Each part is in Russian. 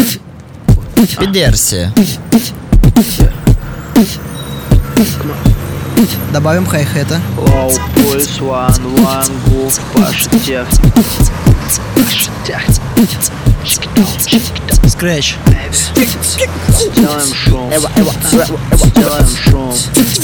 Пидерси. Добавим хай-хета. Low pulse, one groove, паштех. Скрэч. Делаем шум. Делаем шум.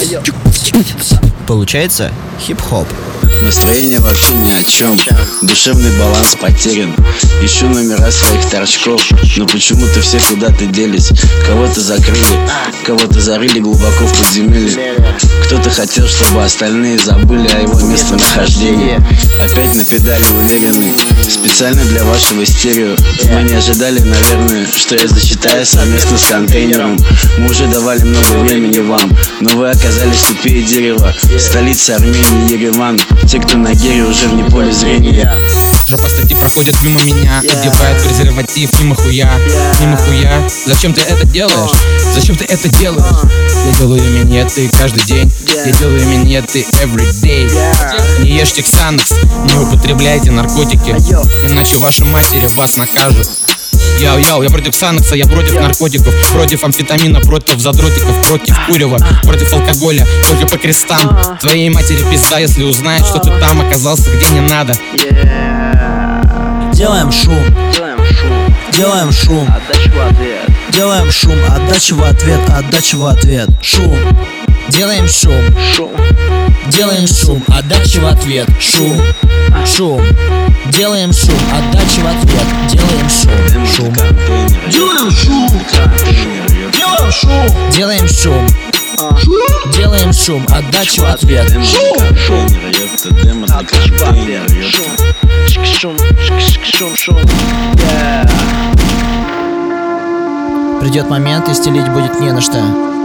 Получается хип-хоп. Настроение вообще ни о чем. Душевный баланс потерян. Ищу номера своих торчков, но почему-то все куда-то делись. Кого-то закрыли, кого-то зарыли глубоко в подземелье. Кто-то хотел, чтобы остальные забыли о его местонахождении. Опять на педали уверенный, специально для вашего стерео. Вы не ожидали, наверное, что я зачитаю совместно с контейнером. Мы уже давали много времени вам, но вы оказались тупее дерева. Столица Армении, Ереван. Те, кто на гере, уже вне поля зрения. Жопа статьи проходят мимо меня, одевают презерватив, мимо хуя. Зачем ты это делаешь? Зачем ты это делаешь? Я делаю минеты каждый день, я делаю минеты everyday. Не ешьте ксанокс, не употребляйте наркотики, иначе ваши матери вас накажут. Яу, я против ксанокса, я против наркотиков, против амфетамина, против задротиков, против курева, против алкоголя, только по крестам. Твоей матери пизда, если узнает, что ты там оказался, где не надо. Делаем шум. Делаем шум. Отдача в ответ. Делаем шум. Отдача в ответ. Отдача в ответ. Шум. Делаем шум. Шум. Делаем шум. Отдача в ответ. Шум. Шум. Делаем шум. Отдача в ответ. Делаем шум. Шум. Делаем шум. Делаем шум. Делаем шум. Делаем шум. Отдача в ответ. Шум. Демо для контейнера. Шум. Шум. Придет момент, и стелить будет не на что.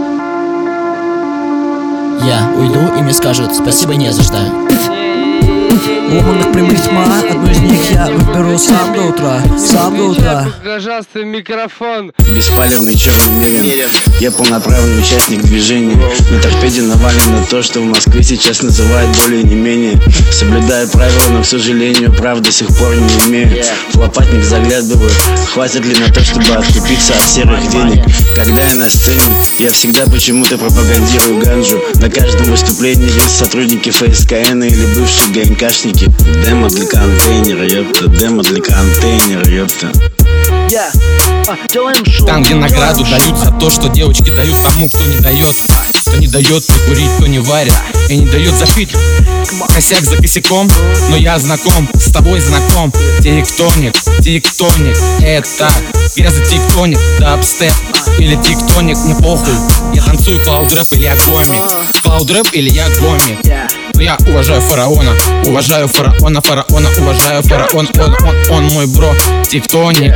Я уйду, и мне скажут спасибо не за что. Ломаных прямых тьма, одну из них я выберу сам до утра. Сам до утра. Пожалуйста, микрофон. Беспалевный черный мерин. Я полноправный участник движения. На торпеде навалено то, что в Москве сейчас называют более не менее. Соблюдаю правила, но, к сожалению, прав до сих пор не имею. В лопатник заглядываю, хватит ли на то, чтобы откупиться от серых денег. Когда я на сцене, я всегда почему-то пропагандирую ганжу. На каждом выступлении есть сотрудники ФСКН или бывшие ГНКшники. Демо для контейнера, ёпта. Демо для контейнера, ёпта. Делаем шум. Там, где награду дают за то, что девочки дают тому, кто не дает. Кто не дает покурить, кто не варит и не дает запить. Косяк за косяком, но я знаком, с тобой знаком. Тиктоник, это грязный тиктоник, дабстеп или тиктоник, не похуй. Я танцую клауд-рэп или я гомик. Клауд-рэп или я гомик. Но я уважаю фараона, уважаю фараона, уважаю фараона. Он мой бро, тиктоник.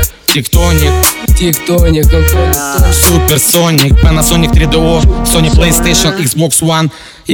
Суперсоник, Panasonic 3DO, Sony PlayStation, Xbox One,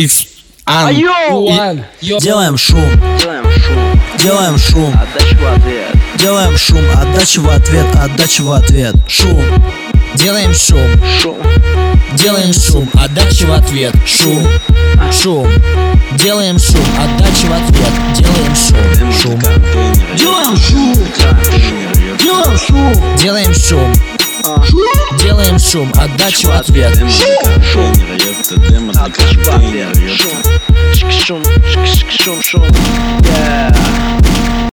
Делаем шум. Делаем шум. Отдача в ответ. Делаем шум. Отдача в ответ. Отдача в ответ. Шум. Делаем шум. Шум. Делаем шум. Отдача в ответ. Шум. Шум. Делаем шум. Отдача в ответ. Делаем шум. Шум. Делаем шум. Делаем шум. Делаем шум. Делаем шум. Отдача в ответ. Демо для контейнера. Шум. Шум.